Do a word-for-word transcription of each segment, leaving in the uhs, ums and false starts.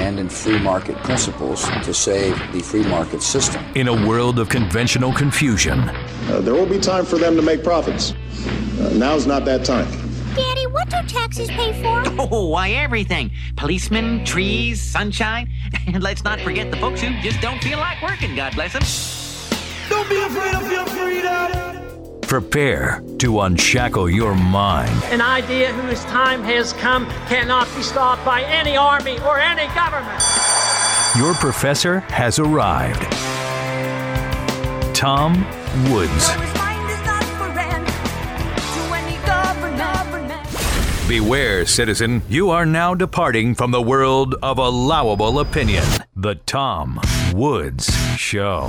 stand in free market principles to save the free market system. In a world of conventional confusion, uh, there will be time for them to make profits. Uh, now's not that time. Daddy, what do taxes pay for? Oh, why, everything. Policemen, trees, sunshine. And let's not forget the folks who just don't feel like working, God bless them. Don't be afraid of your freedom. Prepare to unshackle your mind. An idea whose time has come cannot be stopped by any army or any government. Your professor has arrived. Tom Woods. Beware, citizen, you are now departing from the world of allowable opinion. The Tom Woods Show.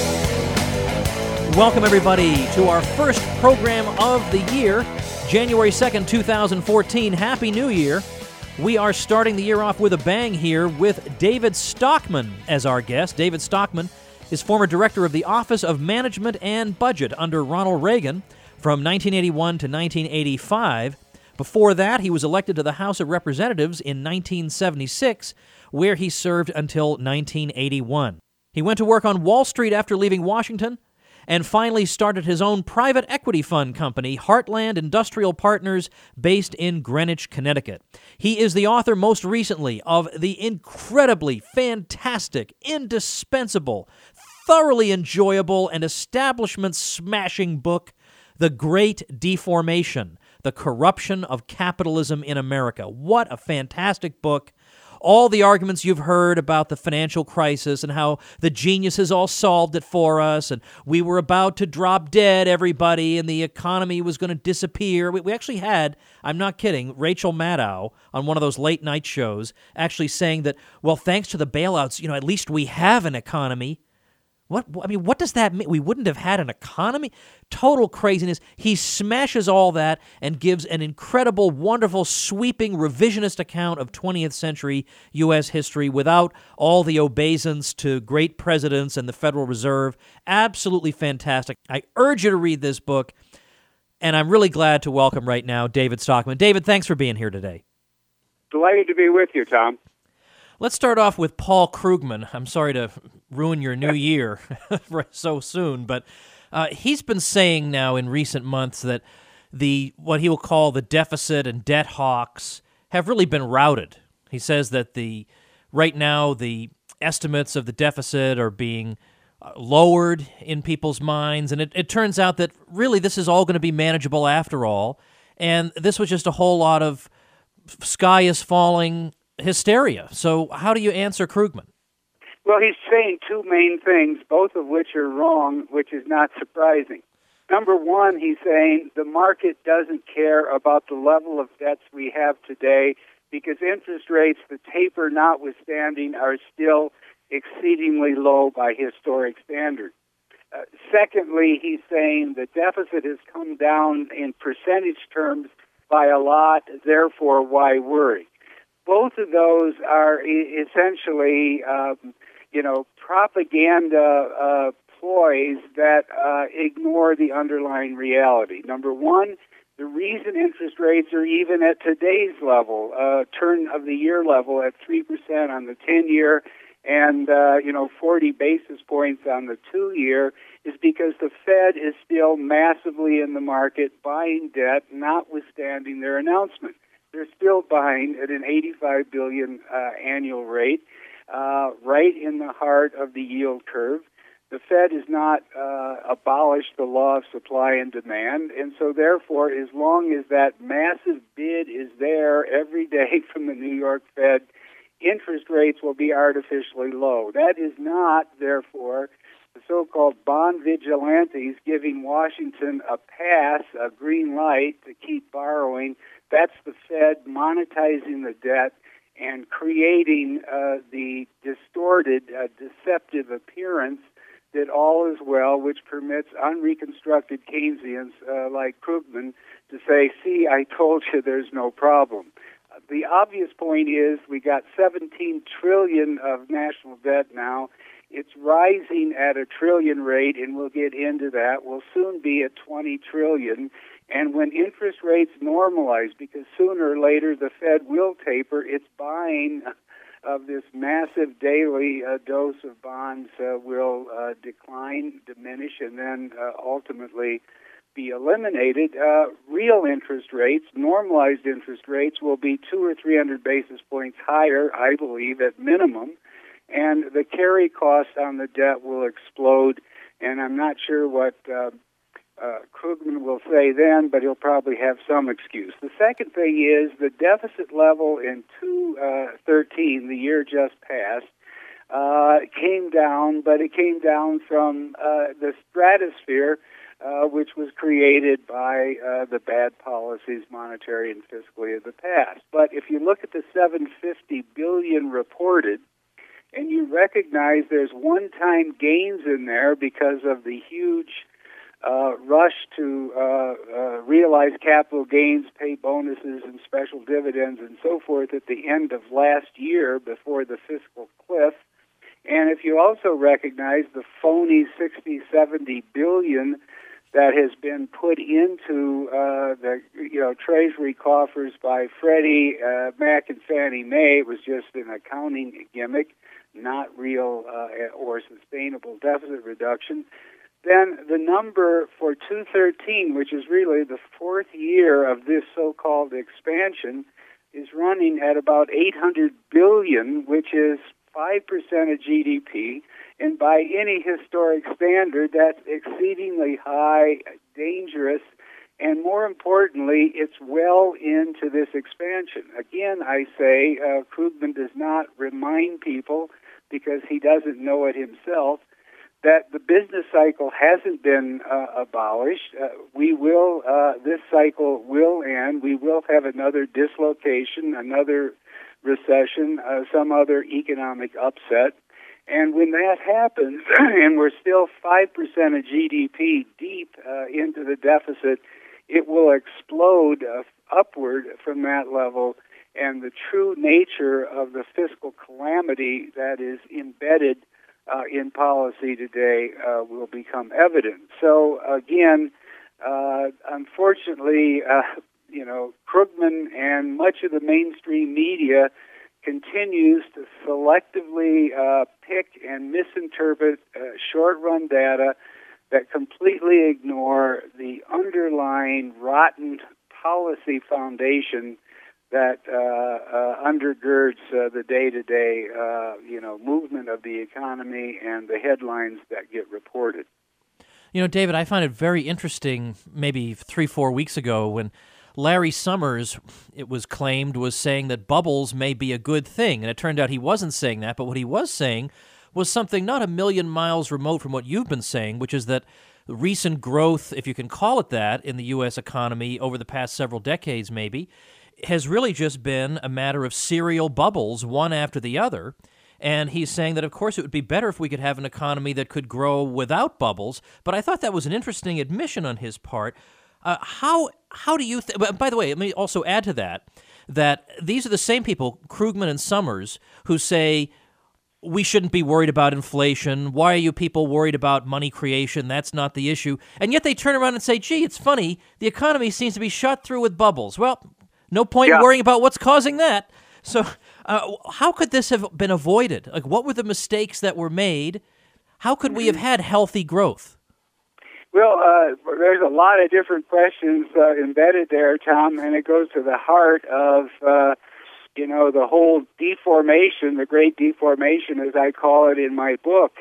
Welcome, everybody, to our first program of the year, January second, twenty fourteen. Happy New Year. We are starting the year off with a bang here with David Stockman as our guest. David Stockman is former director of the Office of Management and Budget under Ronald Reagan from nineteen eighty-one to nineteen eighty-five. Before that, he was elected to the House of Representatives in nineteen seventy-six, where he served until nineteen eighty-one. He went to work on Wall Street after leaving Washington, and finally started his own private equity fund company, Heartland Industrial Partners, based in Greenwich, Connecticut. He is the author most recently of the incredibly fantastic, indispensable, thoroughly enjoyable, and establishment-smashing book, The Great Deformation: The Corruption of Capitalism in America. What a fantastic book. All the arguments you've heard about the financial crisis and how the geniuses all solved it for us, and we were about to drop dead, everybody, and the economy was going to disappear. We, we actually had, I'm not kidding, Rachel Maddow on one of those late night shows actually saying that, well, thanks to the bailouts, you know, at least we have an economy. What, I mean, what does that mean? We wouldn't have had an economy? Total craziness. He smashes all that and gives an incredible, wonderful, sweeping, revisionist account of twentieth century U S history without all the obeisance to great presidents and the Federal Reserve. Absolutely fantastic. I urge you to read this book, and I'm really glad to welcome right now David Stockman. David, thanks for being here today. Delighted to be with you, Tom. Let's start off with Paul Krugman. I'm sorry to ruin your new year so soon, but uh, he's been saying now in recent months that the what he will call the deficit and debt hawks have really been routed. He says that the right now the estimates of the deficit are being uh, lowered in people's minds, and it, it turns out that really this is all going to be manageable after all, and this was just a whole lot of sky is falling hysteria. So how do you answer Krugman? Well, he's saying two main things, both of which are wrong, which is not surprising. Number one, he's saying the market doesn't care about the level of debts we have today because interest rates, the taper notwithstanding, are still exceedingly low by historic standards. Uh, secondly, he's saying the deficit has come down in percentage terms by a lot, therefore why worry? Both of those are e- essentially, um, you know, propaganda uh, ploys that uh, ignore the underlying reality. Number one, the reason interest rates are even at today's level, uh, turn of the year level at three percent on the ten-year and, uh, you know, forty basis points on the two-year is because the Fed is still massively in the market buying debt, notwithstanding their announcement. They're still buying at an eighty-five billion dollars uh, annual rate, uh, right in the heart of the yield curve. The Fed has not uh, abolished the law of supply and demand, and so therefore, as long as that massive bid is there every day from the New York Fed, interest rates will be artificially low. That is not, therefore, the so-called bond vigilantes giving Washington a pass, a green light to keep borrowing. That's the Fed monetizing the debt and creating uh, the distorted, uh, deceptive appearance that all is well, which permits unreconstructed Keynesians uh, like Krugman to say, see, I told you there's no problem. Uh, the obvious point is we got seventeen trillion dollars of national debt now. It's rising at a trillion rate, and we'll get into that. We'll soon be at twenty trillion dollars. And when interest rates normalize, because sooner or later the Fed will taper, it's buying of this massive daily uh, dose of bonds uh, will uh, decline, diminish, and then uh, ultimately be eliminated. Uh, real interest rates, normalized interest rates, will be two or three hundred basis points higher, I believe, at minimum, and the carry cost on the debt will explode. And I'm not sure what uh, uh, Krugman will say then, but he'll probably have some excuse. The second thing is the deficit level in two thirteen, the year just passed, uh, came down, but it came down from uh, the stratosphere, uh, which was created by uh, the bad policies, monetary and fiscally, of the past. But if you look at the seven hundred fifty billion dollars reported, and you recognize there's one-time gains in there because of the huge uh, rush to uh, uh, realize capital gains, pay bonuses and special dividends and so forth at the end of last year before the fiscal cliff. And if you also recognize the phony sixty, seventy billion that has been put into uh, the you know Treasury coffers by Freddie uh, Mac and Fannie Mae, it was just an accounting gimmick, not real uh, or sustainable deficit reduction, then the number for two thirteen, which is really the fourth year of this so-called expansion, is running at about eight hundred billion dollars, which is five percent of G D P, and by any historic standard, that's exceedingly high, dangerous, and more importantly, it's well into this expansion. Again, I say uh, Krugman does not remind people, because he doesn't know it himself, that the business cycle hasn't been uh, abolished. Uh, we will, uh, this cycle will end. We will have another dislocation, another recession, uh, some other economic upset. And when that happens, and we're still five percent of G D P deep uh, into the deficit, it will explode uh, upward from that level, and the true nature of the fiscal calamity that is embedded uh, in policy today uh, will become evident. So again, uh, unfortunately, uh, you know, Krugman and much of the mainstream media continues to selectively uh, pick and misinterpret uh, short-run data that completely ignore the underlying rotten policy foundation that uh, uh, undergirds uh, the day-to-day, uh, you know, movement of the economy and the headlines that get reported. You know, David, I find it very interesting maybe three, four weeks ago when Larry Summers, it was claimed, was saying that bubbles may be a good thing. And it turned out he wasn't saying that, but what he was saying was something not a million miles remote from what you've been saying, which is that recent growth, if you can call it that, in the U S economy over the past several decades maybe, has really just been a matter of serial bubbles, one after the other. And he's saying that, of course, it would be better if we could have an economy that could grow without bubbles. But I thought that was an interesting admission on his part. Uh, how how do you... Th- by the way, let me also add to that, that these are the same people, Krugman and Summers, who say, we shouldn't be worried about inflation. Why are you people worried about money creation? That's not the issue. And yet they turn around and say, gee, it's funny, the economy seems to be shot through with bubbles. Well, no point yeah. in worrying about what's causing that. So uh, how could this have been avoided? Like, what were the mistakes that were made? How could we have had healthy growth? Well, uh, there's a lot of different questions uh, embedded there, Tom, and it goes to the heart of, uh, you know, the whole deformation, the great deformation, as I call it in my book.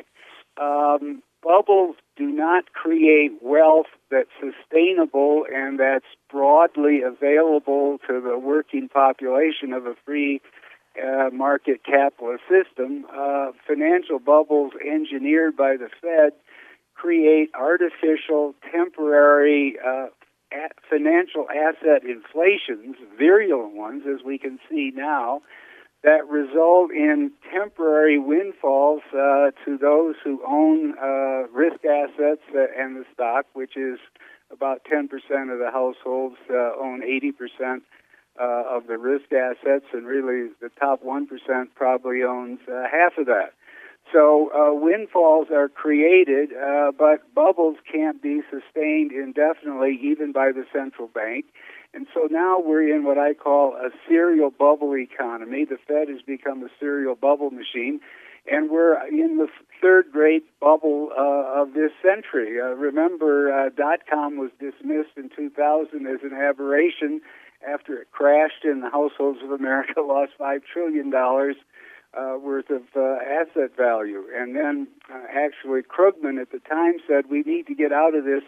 Um, bubbles do not create wealth that's sustainable and that's broadly available to the working population of a free uh, market capitalist system. Uh, financial bubbles engineered by the Fed create artificial, temporary uh, a- financial asset inflations, virulent ones, as we can see now, that result in temporary windfalls uh, to those who own uh, risk assets uh, and the stock, which is about ten percent of the households uh, own eighty percent uh, of the risk assets, and really the top one percent probably owns uh, half of that. So uh, windfalls are created, uh, but bubbles can't be sustained indefinitely, even by the central bank. And so now we're in what I call a serial bubble economy. The Fed has become a serial bubble machine, and we're in the third great bubble uh, of this century. Uh, remember, uh, dot-com was dismissed in two thousand as an aberration after it crashed and the households of America lost five trillion dollars uh, worth of uh, asset value. And then uh, actually Krugman at the time said, we need to get out of this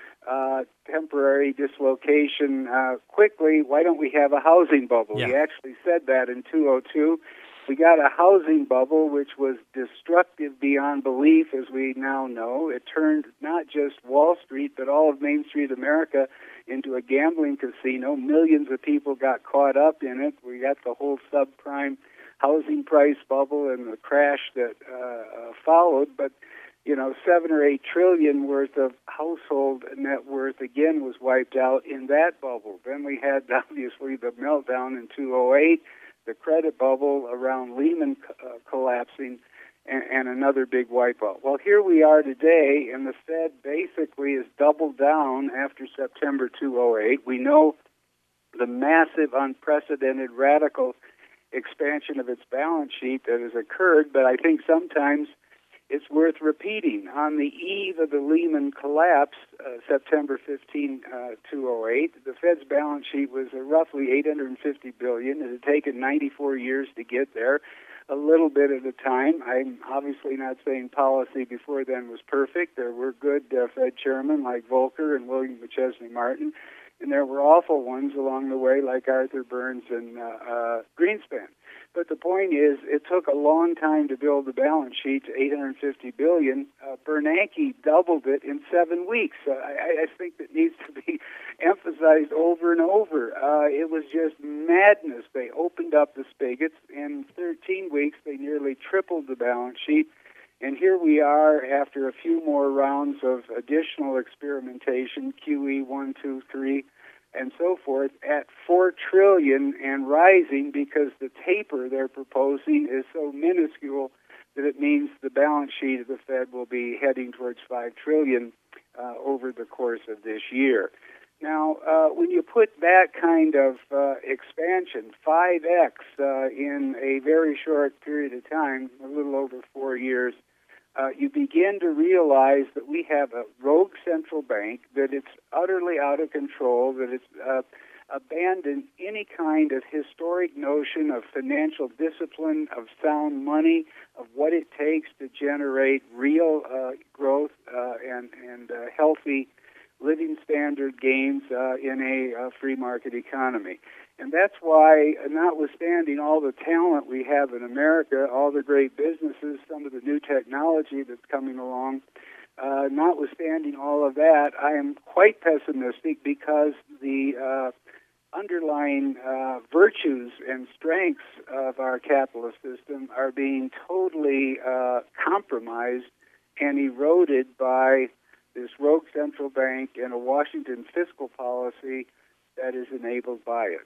uh, temporary dislocation uh, quickly. Why don't we have a housing bubble? Yeah. He actually said that in two thousand two. We got a housing bubble which was destructive beyond belief, as we now know. It turned not just Wall Street, but all of Main Street America into a gambling casino. Millions of people got caught up in it. We got the whole subprime housing price bubble and the crash that uh, uh, followed. But, you know, seven or eight trillion worth of household net worth again was wiped out in that bubble. Then we had, obviously, the meltdown in two thousand eight. The credit bubble around Lehman uh, collapsing, and, and another big wipeout. Well, here we are today, and the Fed basically has doubled down after September two thousand eight. We know the massive, unprecedented, radical expansion of its balance sheet that has occurred, but I think sometimes it's worth repeating. On the eve of the Lehman collapse, uh, September fifteenth, uh, two thousand eight, the Fed's balance sheet was uh, roughly eight hundred fifty billion dollars. It had taken ninety-four years to get there, a little bit at a time. I'm obviously not saying policy before then was perfect. There were good uh, Fed chairmen like Volcker and William McChesney Martin, and there were awful ones along the way like Arthur Burns and uh, uh, Greenspan. But the point is, it took a long time to build the balance sheet to eight hundred fifty billion dollars. Uh, Bernanke doubled it in seven weeks. Uh, I, I think that needs to be emphasized over and over. Uh, it was just madness. They opened up the spigots. In thirteen weeks, they nearly tripled the balance sheet. And here we are after a few more rounds of additional experimentation, Q E one, two, three, and so forth, at four trillion dollars and rising, because the taper they're proposing is so minuscule that it means the balance sheet of the Fed will be heading towards five trillion dollars uh, over the course of this year. Now, uh, when you put that kind of uh, expansion, five X uh, in a very short period of time, a little over four years, Uh, you begin to realize that we have a rogue central bank, that it's utterly out of control, that it's uh, abandoned any kind of historic notion of financial discipline, of sound money, of what it takes to generate real uh, growth uh, and, and uh, healthy living standard gains uh, in a uh, free market economy. And that's why, notwithstanding all the talent we have in America, all the great businesses, some of the new technology that's coming along, uh, notwithstanding all of that, I am quite pessimistic because the uh, underlying uh, virtues and strengths of our capitalist system are being totally uh, compromised and eroded by this rogue central bank and a Washington fiscal policy that is enabled by it.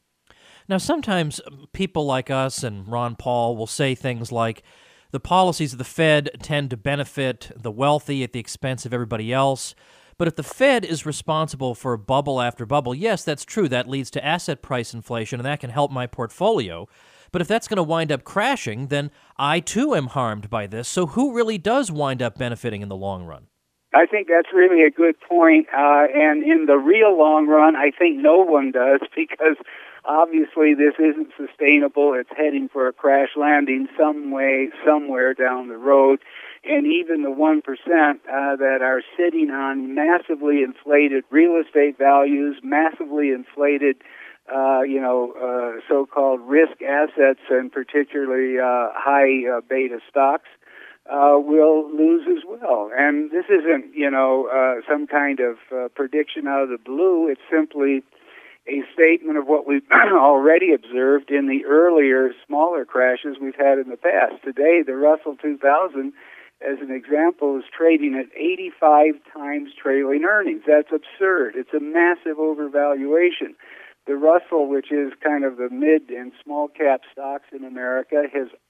Now, sometimes people like us and Ron Paul will say things like, the policies of the Fed tend to benefit the wealthy at the expense of everybody else. But if the Fed is responsible for bubble after bubble, yes, that's true. That leads to asset price inflation, and that can help my portfolio. But if that's going to wind up crashing, then I, too, am harmed by this. So who really does wind up benefiting in the long run? I think that's really a good point. Uh, and in the real long run, I think no one does, because obviously this isn't sustainable. It's heading for a crash landing some way, somewhere down the road. And even the one percent uh, that are sitting on massively inflated real estate values, massively inflated, uh, you know, uh, so-called risk assets, and particularly uh, high uh, beta stocks, Uh, will lose as well. And this isn't, you know, uh, some kind of uh, prediction out of the blue. It's simply a statement of what we've already observed in the earlier, smaller crashes we've had in the past. Today, the Russell two thousand, as an example, is trading at eighty-five times trailing earnings. That's absurd. It's a massive overvaluation. The Russell, which is kind of the mid and small cap stocks in America, has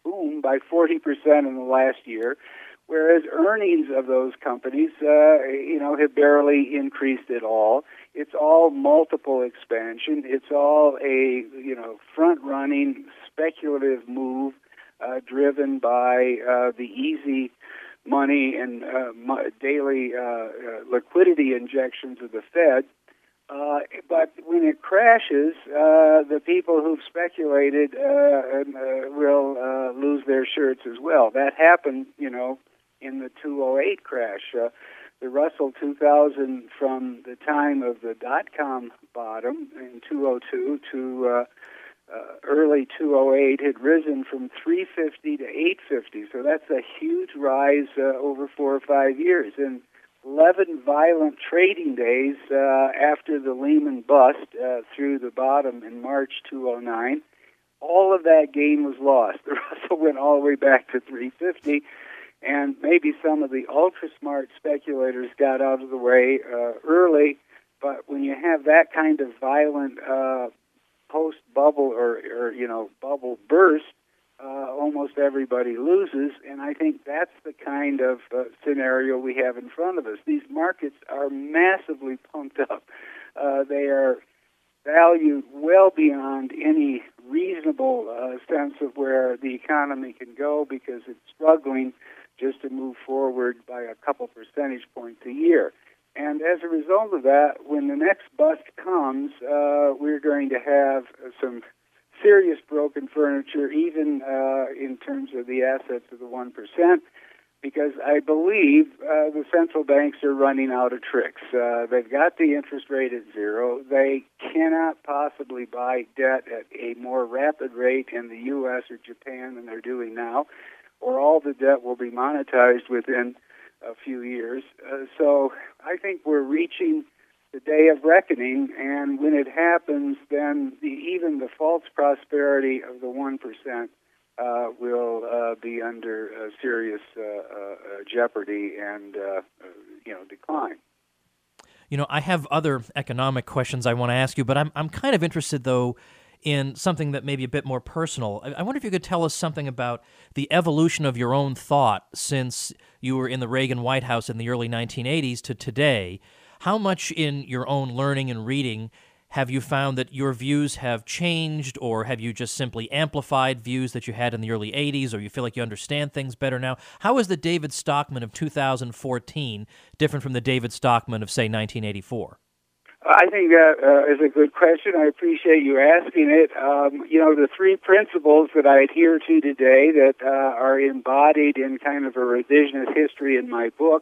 boom by forty percent in the last year, whereas earnings of those companies, uh, you know, have barely increased at all. It's all multiple expansion. It's all a, you know, front-running, speculative move uh, driven by uh, the easy money and uh, mo- daily uh, uh, liquidity injections of the Fed. Uh, but when it crashes, uh, the people who've speculated uh, uh, will uh, lose their shirts as well. That happened, you know, in the two oh eight crash. Uh, the Russell two thousand, from the time of the dot-com bottom in two oh two to uh, uh, early two oh eight, had risen from three fifty to eight fifty. So that's a huge rise uh, over four or five years. And eleven violent trading days uh, after the Lehman bust uh, through the bottom in March two oh nine, all of that gain was lost. The Russell went all the way back to three fifty, and maybe some of the ultra-smart speculators got out of the way uh, early, but when you have that kind of violent uh, post-bubble or, or, you know, bubble burst, Uh, almost everybody loses, and I think that's the kind of uh, scenario we have in front of us. These markets are massively pumped up. Uh, they are valued well beyond any reasonable uh, sense of where the economy can go, because it's struggling just to move forward by a couple percentage points a year. And as a result of that, when the next bust comes, uh, we're going to have uh, some serious broken furniture, even uh, in terms of the assets of the one percent, because I believe uh, the central banks are running out of tricks. Uh, they've got the interest rate at zero. They cannot possibly buy debt at a more rapid rate in the U S or Japan than they're doing now, or all the debt will be monetized within a few years. Uh, so I think we're reaching the day of reckoning, and when it happens, then the, even the false prosperity of the one percent uh, will uh, be under uh, serious uh, uh, jeopardy and uh, uh, you know decline. You know, I have other economic questions I want to ask you, but I'm I'm kind of interested though in something that may be a bit more personal. I, I wonder if you could tell us something about the evolution of your own thought since you were in the Reagan White House in the early nineteen eighties to today. How much in your own learning and reading have you found that your views have changed, or have you just simply amplified views that you had in the early eighties, or you feel like you understand things better now? How is the David Stockman of two thousand fourteen different from the David Stockman of, say, nineteen eighty-four? I think that uh, is a good question. I appreciate you asking it. Um, you know, the three principles that I adhere to today that uh, are embodied in kind of a revisionist history in my book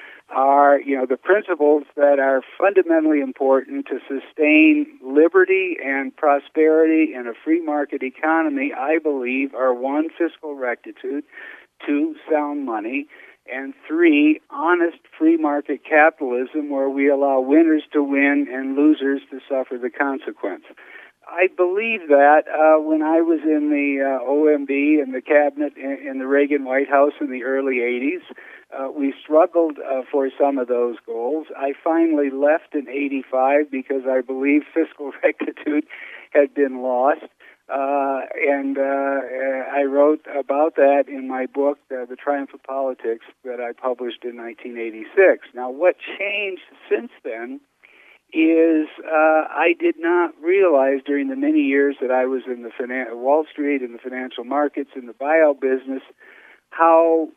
are, you know, the principles that are fundamentally important to sustain liberty and prosperity in a free market economy, I believe, are one, fiscal rectitude, two, sound money, and three, honest free market capitalism where we allow winners to win and losers to suffer the consequence. I believe that uh, when I was in the uh, O M B and the cabinet in, in the Reagan White House in the early eighties, uh, we struggled uh, for some of those goals. I finally left in eighty-five because I believe fiscal rectitude had been lost. Uh, and uh, I wrote about that in my book, uh, The Triumph of Politics, that I published in nineteen eighty-six. Now, what changed since then is uh, I did not realize during the many years that I was in the finan- Wall Street, in the financial markets, in the buyout business, how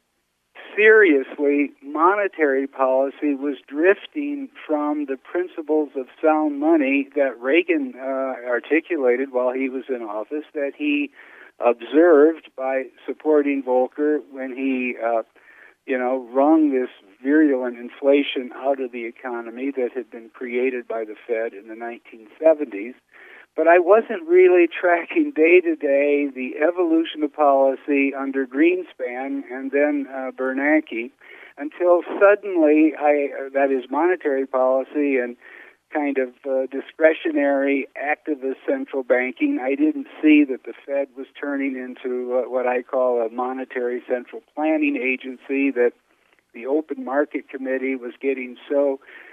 seriously monetary policy was drifting from the principles of sound money that Reagan uh, articulated while he was in office, that he observed by supporting Volcker when he uh, you know, wrung this virulent inflation out of the economy that had been created by the Fed in the nineteen seventies. But I wasn't really tracking day to day the evolution of policy under Greenspan and then uh, Bernanke until suddenly, I uh, that is monetary policy and kind of uh, discretionary activist central banking. I didn't see that the Fed was turning into uh, what I call a monetary central planning agency, that the Open Market Committee was getting so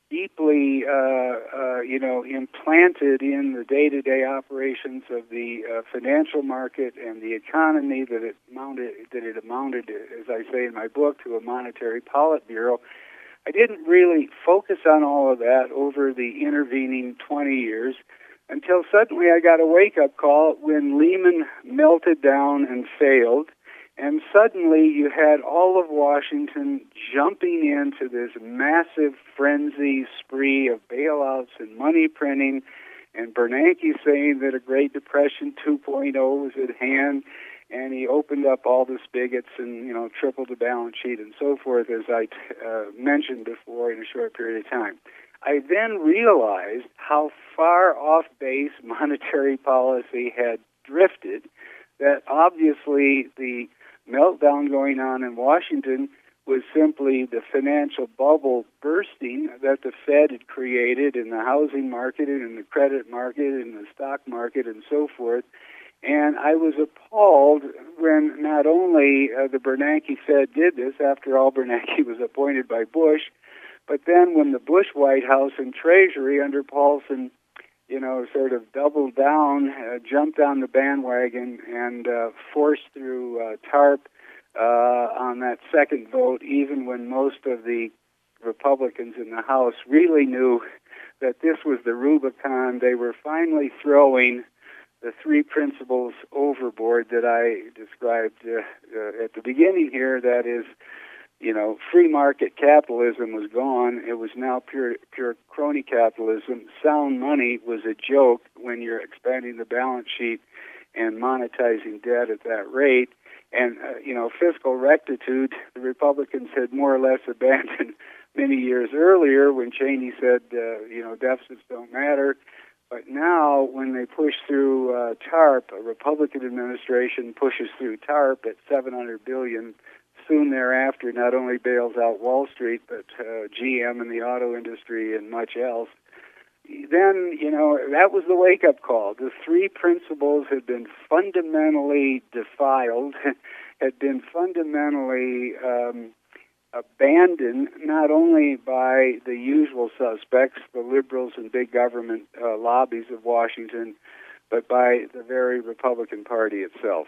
deeply, uh, uh, you know, implanted in the day-to-day operations of the uh, financial market and the economy that it mounted, that it amounted, as I say in my book, to a monetary politburo. I didn't really focus on all of that over the intervening twenty years until suddenly I got a wake-up call when Lehman melted down and failed. And suddenly you had all of Washington jumping into this massive frenzy spree of bailouts and money printing, and Bernanke saying that a Great Depression two point oh was at hand, and he opened up all the spigots and, you know, tripled the balance sheet and so forth, as I uh, mentioned before, in a short period of time. I then realized how far off base monetary policy had drifted, that obviously the meltdown going on in Washington was simply the financial bubble bursting that the Fed had created in the housing market and in the credit market and the stock market and so forth. And I was appalled when not only uh, the Bernanke Fed did this, after all, Bernanke was appointed by Bush, but then when the Bush White House and Treasury under Paulson, you know, sort of doubled down, uh, jumped on the bandwagon, and uh, forced through uh, TARP uh, on that second vote, even when most of the Republicans in the House really knew that this was the Rubicon. They were finally throwing the three principles overboard that I described uh, uh, at the beginning here, that is, you know, free market capitalism was gone. It was now pure pure crony capitalism. Sound money was a joke when you're expanding the balance sheet and monetizing debt at that rate. And, uh, you know, fiscal rectitude, the Republicans had more or less abandoned many years earlier when Cheney said, uh, you know, deficits don't matter. But now, when they push through uh, TARP, a Republican administration pushes through TARP at seven hundred billion dollars. Soon thereafter, not only bails out Wall Street, but uh, G M and the auto industry and much else. Then, you know, that was the wake-up call. The three principles had been fundamentally defiled, had been fundamentally um, abandoned, not only by the usual suspects, the liberals and big government uh, lobbies of Washington, but by the very Republican Party itself.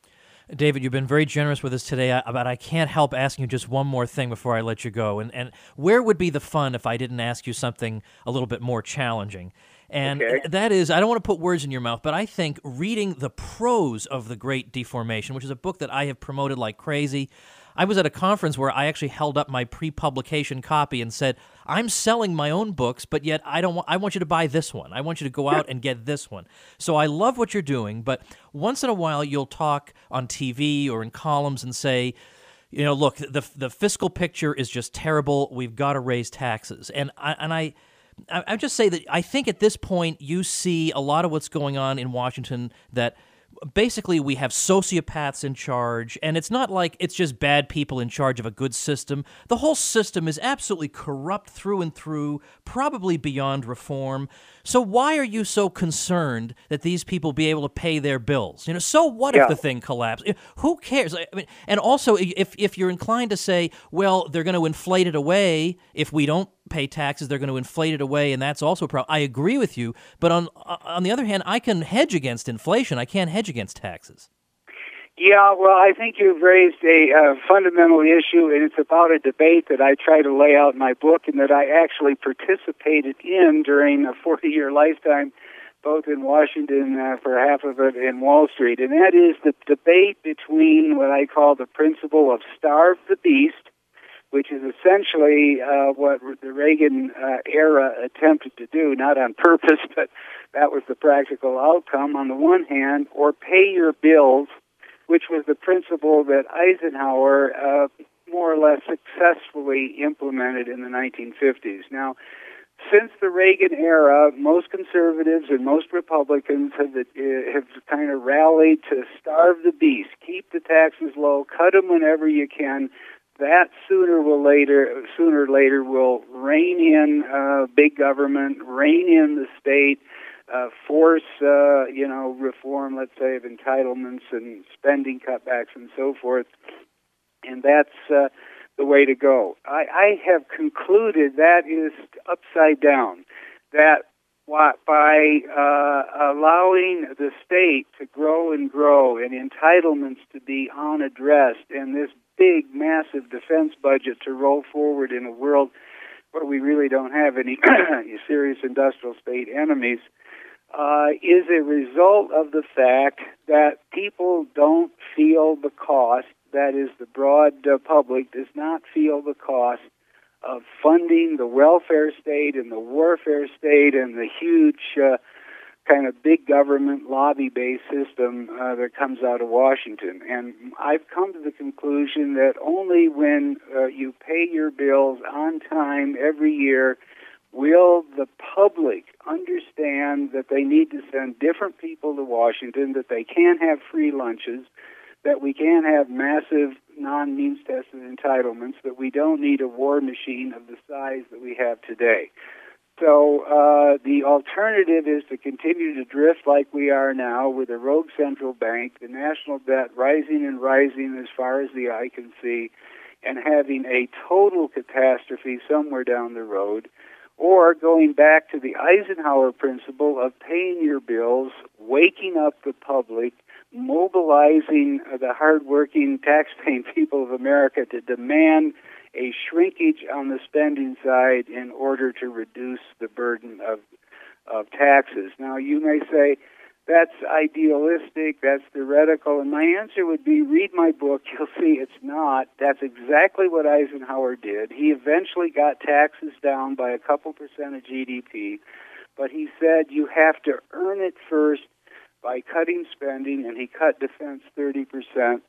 David, you've been very generous with us today, but I can't help asking you just one more thing before I let you go. And, and where would be the fun if I didn't ask you something a little bit more challenging? And okay. that is, I don't want to put words in your mouth, but I think reading The Prose of the Great Deformation, which is a book that I have promoted like crazy. I was at a conference where I actually held up my pre-publication copy and said, I'm selling my own books, but yet I don't want, I want you to buy this one. I want you to go out and get this one. So I love what you're doing, but once in a while you'll talk on T V or in columns and say, you know, look, the the fiscal picture is just terrible. We've got to raise taxes. And I, and I, I, I just say that I think at this point you see a lot of what's going on in Washington, that basically we have sociopaths in charge, and it's not like it's just bad people in charge of a good system. The whole system is absolutely corrupt through and through, probably beyond reform. So why are you so concerned that these people be able to pay their bills? You know, so what yeah. if the thing collapses? Who cares? I mean, and also, if if you're inclined to say, well, they're going to inflate it away if we don't pay taxes, they're going to inflate it away, and that's also a problem. I agree with you, but on on the other hand, I can hedge against inflation. I can't hedge against taxes. Yeah, well, I think you've raised a uh, fundamental issue, and it's about a debate that I try to lay out in my book and that I actually participated in during a forty-year lifetime, both in Washington uh, for half of it and Wall Street, and that is the debate between what I call the principle of starve the beast, which is essentially uh, what the Reagan uh, era attempted to do, not on purpose, but that was the practical outcome on the one hand, or pay your bills, which was the principle that Eisenhower uh, more or less successfully implemented in the nineteen fifties. Now, since the Reagan era, most conservatives and most Republicans have, uh, have kind of rallied to starve the beast, keep the taxes low, cut them whenever you can. That sooner will later, sooner or later will rein in uh, big government, rein in the state, uh, force uh, you know reform, let's say, of entitlements and spending cutbacks and so forth. And that's uh, the way to go. I, I have concluded that is upside down, that what, by uh, allowing the state to grow and grow and entitlements to be unaddressed and this big, massive defense budget to roll forward in a world where we really don't have any serious industrial state enemies, uh, is a result of the fact that people don't feel the cost, that is, the broad uh, public does not feel the cost of funding the welfare state and the warfare state and the huge uh, kind of big government lobby-based system uh, that comes out of Washington. And I've come to the conclusion that only when uh, you pay your bills on time every year will the public understand that they need to send different people to Washington, that they can't have free lunches, that we can't have massive non-means-tested entitlements, that we don't need a war machine of the size that we have today. So uh, the alternative is to continue to drift like we are now with a rogue central bank, the national debt rising and rising as far as the eye can see, and having a total catastrophe somewhere down the road, or going back to the Eisenhower principle of paying your bills, waking up the public, mobilizing the hardworking, tax-paying people of America to demand a shrinkage on the spending side in order to reduce the burden of of taxes. Now, you may say, that's idealistic, that's theoretical, and my answer would be, read my book, you'll see it's not. That's exactly what Eisenhower did. He eventually got taxes down by a couple percent of G D P, but he said you have to earn it first by cutting spending, and he cut defense thirty percent.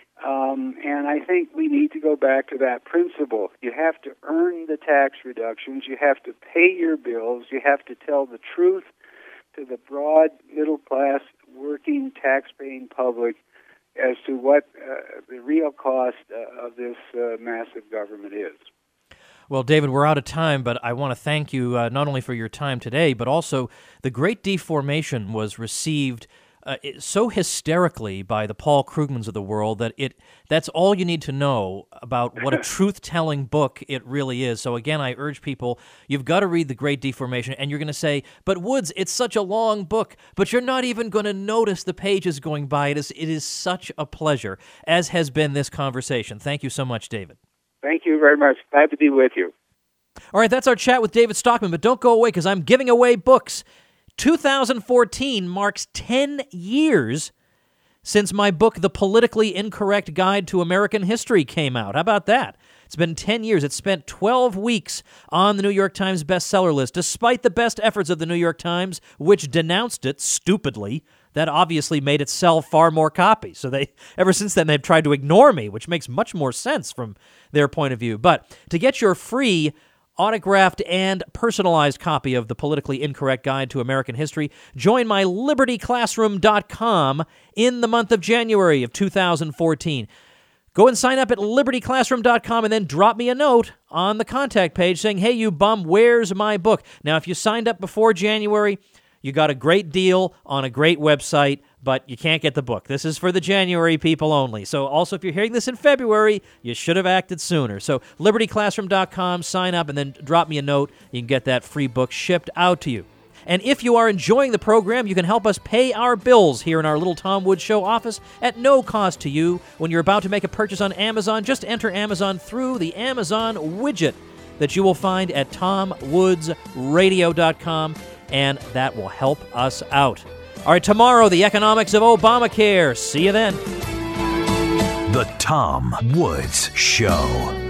Um, and I think we need to go back to that principle. You have to earn the tax reductions. You have to pay your bills. You have to tell the truth to the broad, middle-class, working, tax-paying public as to what uh, the real cost uh, of this uh, massive government is. Well, David, we're out of time, but I want to thank you uh, not only for your time today, but also the Great Deformation was received Uh, it, so hysterically by the Paul Krugmans of the world that it that's all you need to know about what a truth-telling book it really is. So again, I urge people, you've got to read The Great Deformation, and you're going to say, but Woods, it's such a long book, but you're not even going to notice the pages going by. It is, it is such a pleasure, as has been this conversation. Thank you so much, David. Thank you very much. Glad to be with you. All right, that's our chat with David Stockman, but don't go away because I'm giving away books. two thousand fourteen marks ten years since my book, The Politically Incorrect Guide to American History, came out. How about that? It's been ten years. It spent twelve weeks on the New York Times bestseller list, despite the best efforts of the New York Times, which denounced it stupidly. That obviously made it sell far more copies. So they, ever since then, they've tried to ignore me, which makes much more sense from their point of view. But to get your free autographed and personalized copy of The Politically Incorrect Guide to American History, join my liberty classroom dot com in the month of January of two thousand fourteen. Go and sign up at liberty classroom dot com and then drop me a note on the contact page saying, hey, you bum, where's my book? Now, if you signed up before January, you got a great deal on a great website, but you can't get the book. This is for the January people only. So also, if you're hearing this in February, you should have acted sooner. So liberty classroom dot com, sign up, and then drop me a note. You can get that free book shipped out to you. And if you are enjoying the program, you can help us pay our bills here in our little Tom Woods Show office at no cost to you. When you're about to make a purchase on Amazon, just enter Amazon through the Amazon widget that you will find at tom woods radio dot com. And that will help us out. All right, tomorrow, the economics of Obamacare. See you then. The Tom Woods Show.